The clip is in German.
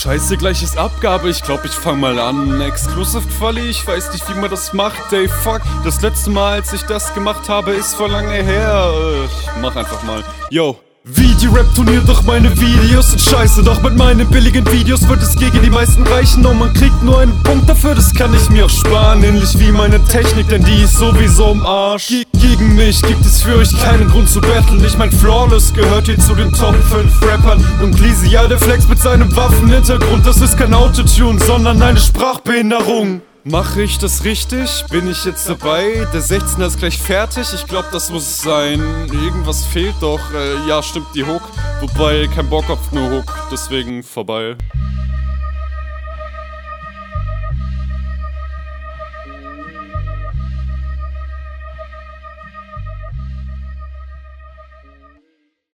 Scheiße, gleich ist Abgabe, ich glaub, ich fang mal an. Exclusive Quali, ich weiß nicht, wie man das macht, ey, fuck. Das letzte Mal, als ich das gemacht habe, ist vor lange her. Ich mach einfach mal. Yo. Video-Rap-Turnier, doch meine Videos sind scheiße. Doch mit meinen billigen Videos wird es gegen die meisten reichen. Und man kriegt nur einen Punkt dafür, das kann ich mir auch sparen. Ähnlich wie meine Technik, denn die ist sowieso im Arsch. Gegen mich gibt es für euch keinen Grund zu battlen. Ich mein Flawless gehört hier zu den Top 5 Rappern. Und Gleezy, ja, der flex mit seinem Waffenhintergrund. Das ist kein Autotune, sondern eine Sprachbehinderung. Mache ich das richtig? Bin ich jetzt dabei? Der 16er ist gleich fertig? Ich glaub, das muss es sein. Irgendwas fehlt doch. Ja, stimmt, die Hook. Wobei, kein Bock auf nur Hook, deswegen vorbei.